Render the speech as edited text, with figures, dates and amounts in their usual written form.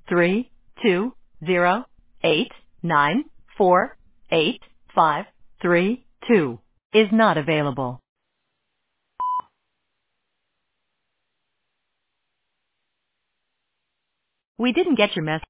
32089485532 is not available. We didn't get your message.